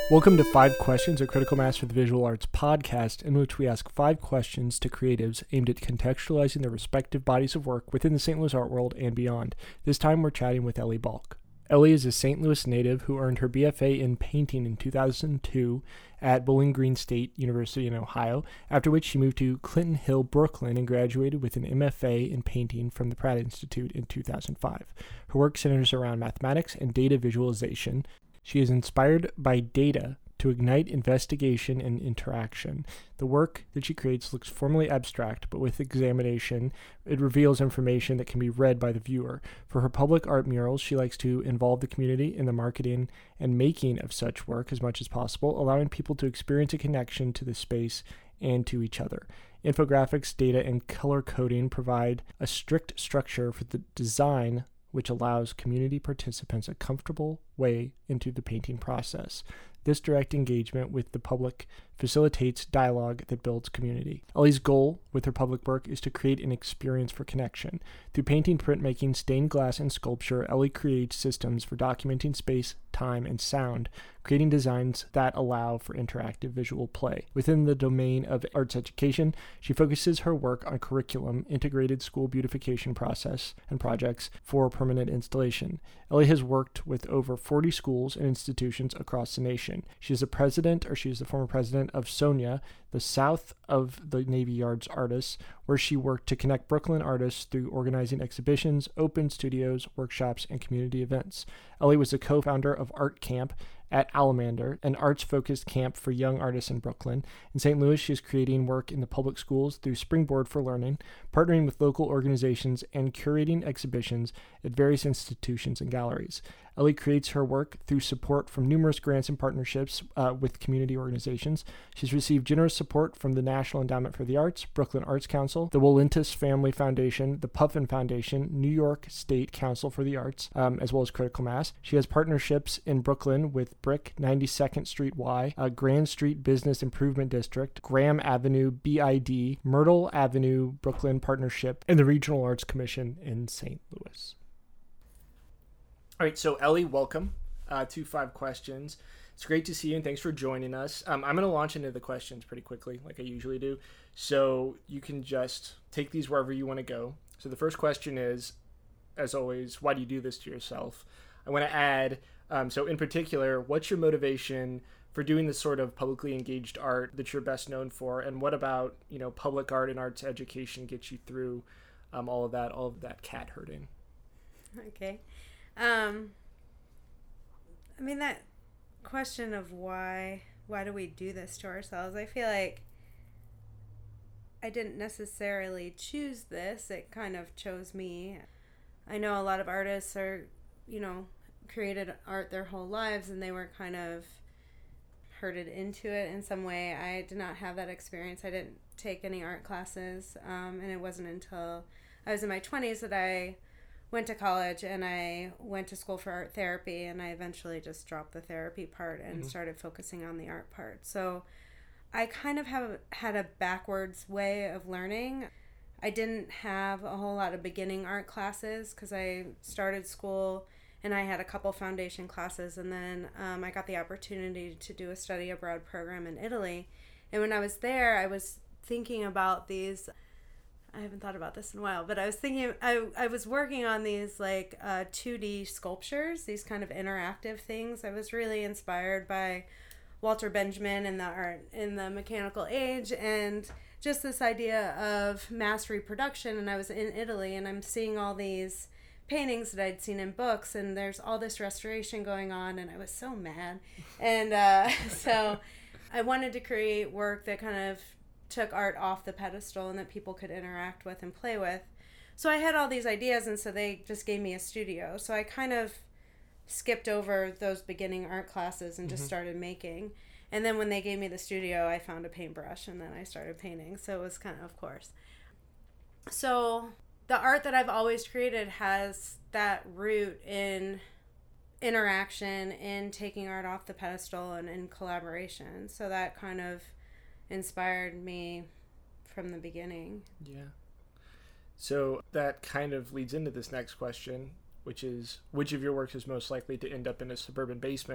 Welcome to 5 Questions, a Critical Mass for the Visual Arts podcast, in which we ask 5 questions to creatives aimed at contextualizing their respective bodies of work within the St. Louis art world and beyond. This time we're chatting with Ellie Balk. Ellie is a St. Louis native who earned her BFA in painting in 2002 at Bowling Green State University in Ohio, after which she moved to Clinton Hill, Brooklyn, and graduated with an MFA in painting from the Pratt Institute in 2005. Her work centers around mathematics and data visualization. She is inspired by data to ignite investigation and interaction. The work that she creates looks formally abstract, but with examination, it reveals information that can be read by the viewer. For her public art murals, she likes to involve the community in the marketing and making of such work as much as possible, allowing people to experience a connection to the space and to each other. Infographics, data, and color coding provide a strict structure for the design, which allows community participants a comfortable way into the painting process. This direct engagement with the public facilitates dialogue that builds community. Ellie's goal with her public work is to create an experience for connection. Through painting, printmaking, stained glass, and sculpture, Ellie creates systems for documenting space, time, and sound, creating designs that allow for interactive visual play. Within the domain of arts education, she focuses her work on curriculum, integrated school beautification process, and projects for permanent installation. Ellie has worked with over 40 schools and institutions across the nation. She is the former president of SONIA, the South of the Navy Yards Artists, where she worked to connect Brooklyn artists through organizing exhibitions, open studios, workshops, and community events. Ellie was the co-founder of Art Camp at Alamander, an arts-focused camp for young artists in Brooklyn. In St. Louis, she is creating work in the public schools through Springboard for Learning, partnering with local organizations, and curating exhibitions at various institutions and galleries. Ellie creates her work through support from numerous grants and partnerships with community organizations. She's received generous support from the National Endowment for the Arts, Brooklyn Arts Council, the Willintus Family Foundation, the Puffin Foundation, New York State Council for the Arts, as well as Critical Mass. She has partnerships in Brooklyn with BRIC, 92nd Street Y, Grand Street Business Improvement District, Graham Avenue BID, Myrtle Avenue Brooklyn Partnership, and the Regional Arts Commission in St. Louis. All right, so Ellie, welcome to 5 Questions. It's great to see you, and thanks for joining us. I'm going to launch into the questions pretty quickly, like I usually do, so you can just take these wherever you want to go. So the first question is, as always, why do you do this to yourself? I want to add, so in particular, what's your motivation for doing this sort of publicly engaged art that you're best known for, and what about, public art and arts education gets you through all of that cat herding? Okay. That question of why do we do this to ourselves? I feel like I didn't necessarily choose this. It kind of chose me. I know a lot of artists are, created art their whole lives and they were kind of herded into it in some way. I did not have that experience. I didn't take any art classes. And it wasn't until I was in my 20s that I went to college and I went to school for art therapy, and I eventually just dropped the therapy part and started focusing on the art part. So I kind of had a backwards way of learning. I didn't have a whole lot of beginning art classes because I started school and I had a couple foundation classes, and then I got the opportunity to do a study abroad program in Italy. And when I was there, I was thinking about these. I haven't thought about this in a while, but I was thinking, I was working on these 2D sculptures, these kind of interactive things. I was really inspired by Walter Benjamin and the art in the mechanical age, and just this idea of mass reproduction. And I was in Italy and I'm seeing all these paintings that I'd seen in books, and there's all this restoration going on, and I was so mad. And so I wanted to create work that kind of took art off the pedestal and that people could interact with and play with. So I had all these ideas, and so they just gave me a studio. So I kind of skipped over those beginning art classes and just started making. And then when they gave me the studio, I found a paintbrush and then I started painting. So it was kind of course. So the art that I've always created has that root in interaction, in taking art off the pedestal, and in collaboration. So that kind of inspired me from the beginning. Yeah. So that kind of leads into this next question, which is, which of your works is most likely to end up in a suburban basement?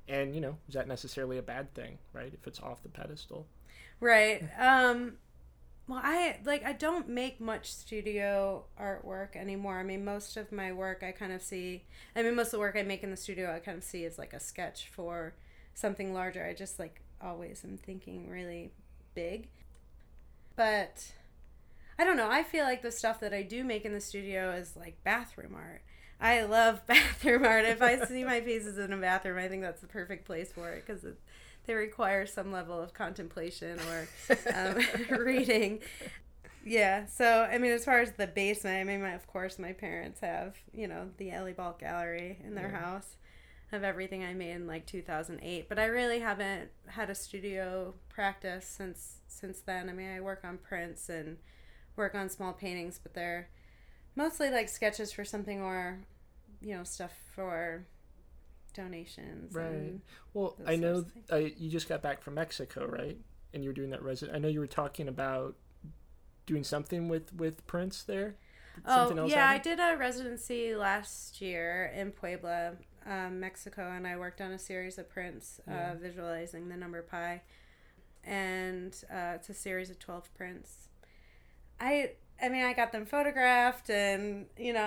And, is that necessarily a bad thing, right? If it's off the pedestal. Right. Well, I don't make much studio artwork anymore. I mean, most of my work most of the work I make in the studio I kind of see as like a sketch for something larger. I just always am thinking really big. But I don't know. I feel like the stuff that I do make in the studio is like bathroom art. I love bathroom art. If I see my pieces in a bathroom, I think that's the perfect place for it because they require some level of contemplation or reading. Yeah. So, I mean, as far as the basement, I mean, of course, my parents have, the Ellie Balt Gallery in their house of everything I made in like 2008. But I really haven't had a studio practice since then. I mean, I work on prints and work on small paintings, but they're mostly like sketches for something or, stuff for donations. Right. Well, I know you just got back from Mexico, right? And you were doing that I know you were talking about doing something with prints there. I did a residency last year in Puebla, Mexico, and I worked on a series of prints visualizing the number pi, and it's a series of 12 prints. I got them photographed, and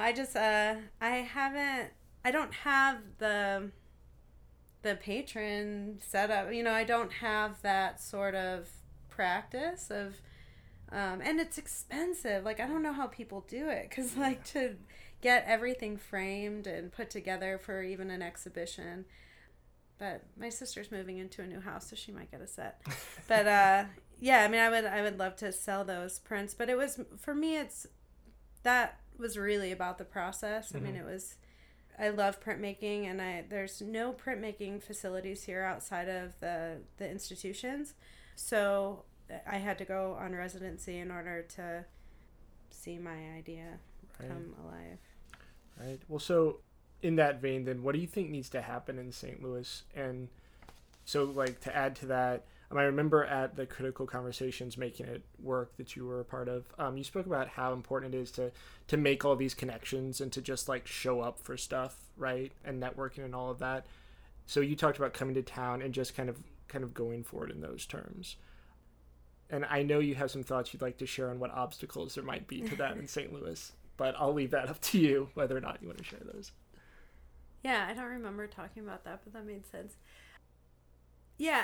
I don't have the patron setup. I don't have that sort of practice of, and it's expensive. Like, I don't know how people do it, because to get everything framed and put together for even an exhibition. But my sister's moving into a new house, so she might get a set. But I would love to sell those prints. But for me, that was really about the process. Mm-hmm. I mean, I love printmaking, and there's no printmaking facilities here outside of the institutions. So I had to go on residency in order to see my idea come alive. Right. Well, so in that vein, then, what do you think needs to happen in St. Louis? And so, to add to that, I remember at the Critical Conversations Making It Work that you were a part of, you spoke about how important it is to make all these connections and to just show up for stuff, right? And networking and all of that. So you talked about coming to town and just kind of going for it in those terms. And I know you have some thoughts you'd like to share on what obstacles there might be to that in St. Louis, but I'll leave that up to you whether or not you want to share those. Yeah, I don't remember talking about that, but that made sense. Yeah,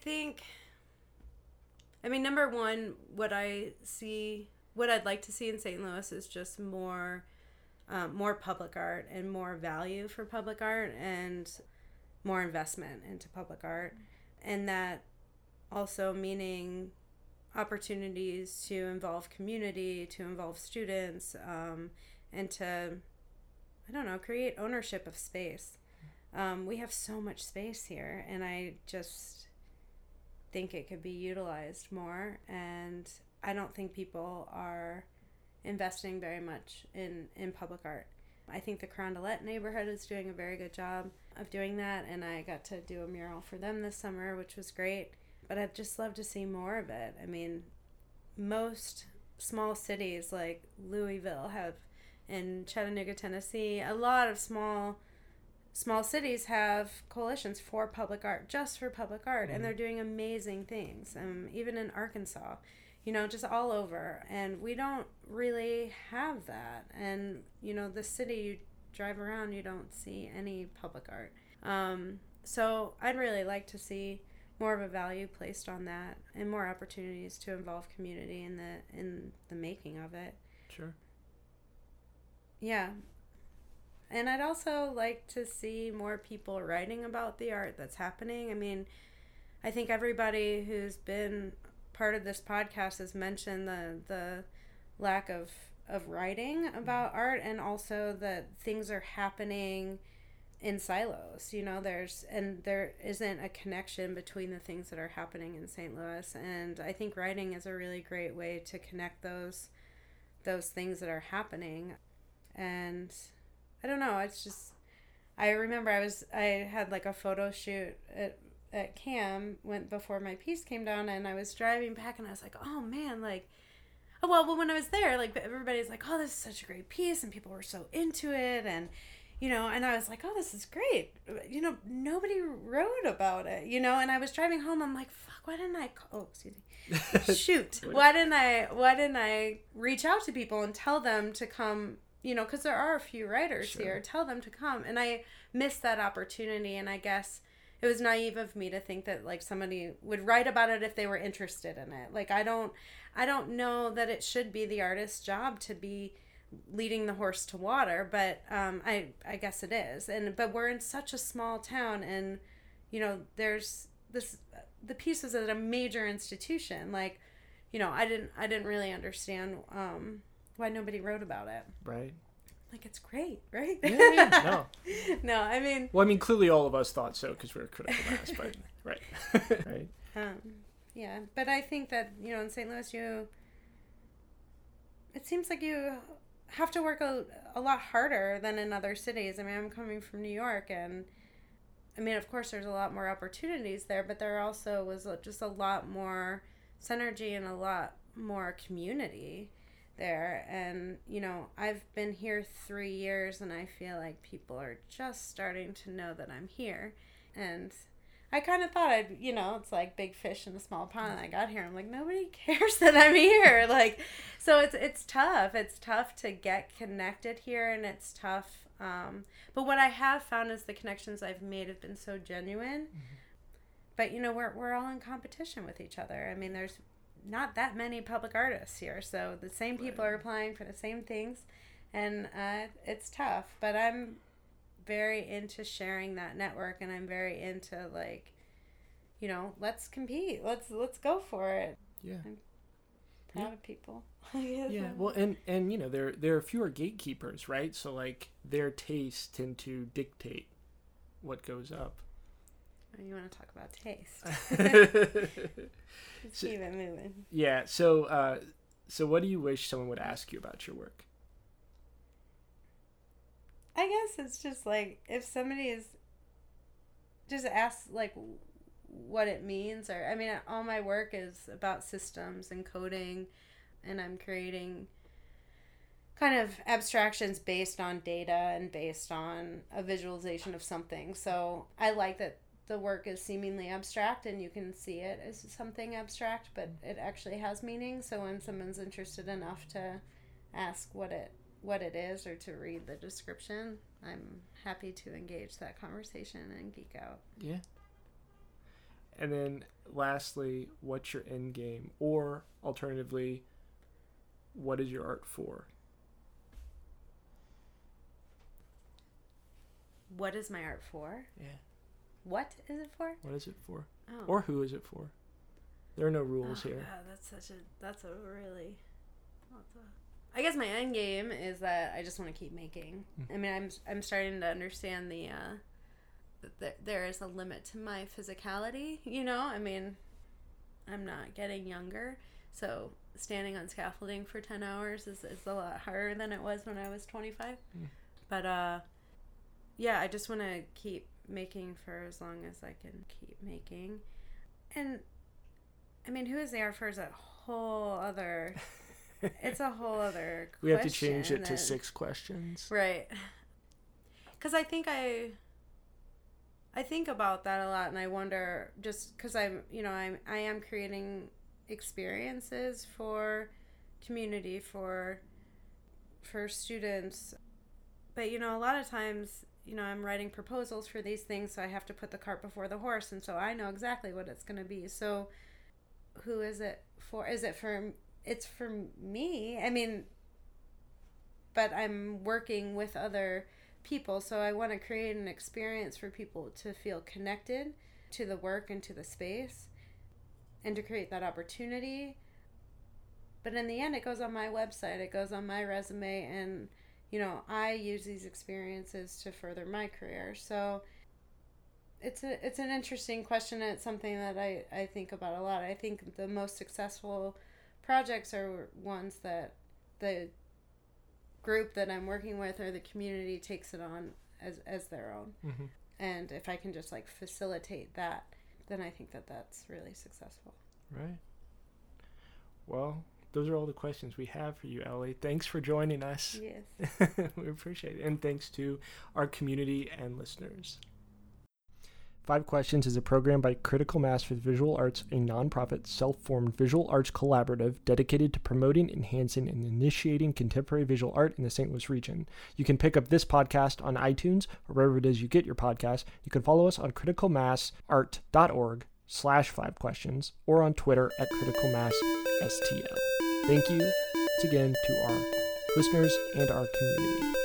number one, what I'd like to see in St. Louis is just more public art and more value for public art and more investment into public art. And that also meaning opportunities to involve community, to involve students, and to, create ownership of space. We have so much space here, and I just think it could be utilized more, and I don't think people are investing very much in public art. I think the Carondelet neighborhood is doing a very good job of doing that, and I got to do a mural for them this summer, which was great, but I'd just love to see more of it. I mean, most small cities like Louisville have, in Chattanooga, Tennessee, a lot of small cities have coalitions for public art, just for public art, mm-hmm. and they're doing amazing things. Even in Arkansas, just all over. And we don't really have that. And, the city, you drive around, you don't see any public art. So I'd really like to see more of a value placed on that and more opportunities to involve community in the making of it. Sure. Yeah. And I'd also like to see more people writing about the art that's happening. I mean, I think everybody who's been part of this podcast has mentioned the lack of writing about art, and also that things are happening in silos. There isn't a connection between the things that are happening in St. Louis. And I think writing is a really great way to connect those things that are happening. And I don't know, it's just, I remember I had a photo shoot at CAM before my piece came down, and I was driving back and I was like, oh man, when I was there, everybody's like, oh, this is such a great piece, and people were so into it, and and I was like, oh, this is great. Nobody wrote about it, and I was driving home. I'm like, fuck, why didn't I excuse me. Shoot. Why didn't I reach out to people and tell them to come, because there are a few writers here, tell them to come. And I missed that opportunity. And I guess it was naive of me to think that like somebody would write about it if they were interested in it. Like, I don't know that it should be the artist's job to be leading the horse to water, but I guess it is. But we're in such a small town, and there's the piece was at a major institution. Like, I didn't really understand why nobody wrote about it. Right. Like, it's great, right? Yeah. No, I mean. Well, I mean, clearly all of us thought so because we're critical mass, but right. Right. Yeah, but I think that in St. Louis, it seems like you have to work a lot harder than in other cities. I mean, I'm coming from New York, and I mean, of course, there's a lot more opportunities there, but there also was just a lot more synergy and a lot more community there. And, I've been here 3 years, and I feel like people are just starting to know that I'm here. And I kind of thought it's like big fish in a small pond. And I got here, I'm like, nobody cares that I'm here. Like, so it's tough. It's tough to get connected here, and it's tough. But what I have found is the connections I've made have been so genuine. Mm-hmm. But we're all in competition with each other. I mean, there's not that many public artists here, so the same people are applying for the same things, and it's tough. But I'm very into sharing that network, and I'm very into like, let's compete. Let's go for it. Yeah. I'm proud of people. Yeah. Well, and there are fewer gatekeepers, right? So like their tastes tend to dictate what goes up. You want to talk about taste? Just keep it moving. Yeah. So what do you wish someone would ask you about your work? I guess it's just like if somebody is just ask like what it means, or I mean, all my work is about systems and coding, and I'm creating kind of abstractions based on data and based on a visualization of something. So I like that the work is seemingly abstract and you can see it as something abstract, but it actually has meaning. So when someone's interested enough to ask what it is or to read the description, I'm happy to engage that conversation and geek out. Yeah. And then lastly, what's your end game? Or alternatively, what is your art for? What is my art for? Yeah. What is it for? What is it for? Oh. Or who is it for? There are no rules here. God, I guess my end game is that I just want to keep making. I mean, I'm starting to understand that there is a limit to my physicality, I mean, I'm not getting younger, so standing on scaffolding for 10 hours is a lot harder than it was when I was 25. But yeah, I just want to keep making for as long as I can keep making. And I mean, who is the art for is a whole other it's a whole other question. We have to change it to 6 questions. Right. Because I think I think about that a lot, and I wonder, just because I am creating experiences for community, for students, but a lot of times I'm writing proposals for these things, so I have to put the cart before the horse, and so I know exactly what it's going to be. So who is it for? It's for me. I mean, but I'm working with other people, so I want to create an experience for people to feel connected to the work and to the space, and to create that opportunity. But in the end, it goes on my website, it goes on my resume, and I use these experiences to further my career. So it's an interesting question, and it's something that I think about a lot. I think the most successful projects are ones that the group that I'm working with or the community takes it on as their own. Mm-hmm. And if I can just like facilitate that, then I think that that's really successful. Right. Well, those are all the questions we have for you, Ellie. Thanks for joining us. Yes. We appreciate it. And thanks to our community and listeners. 5 Questions is a program by Critical Mass for the Visual Arts, a nonprofit, self-formed visual arts collaborative dedicated to promoting, enhancing, and initiating contemporary visual art in the St. Louis region. You can pick up this podcast on iTunes or wherever it is you get your podcast. You can follow us on criticalmassart.org/5 questions or on Twitter at criticalmassstl. Thank you once again to our listeners and our community.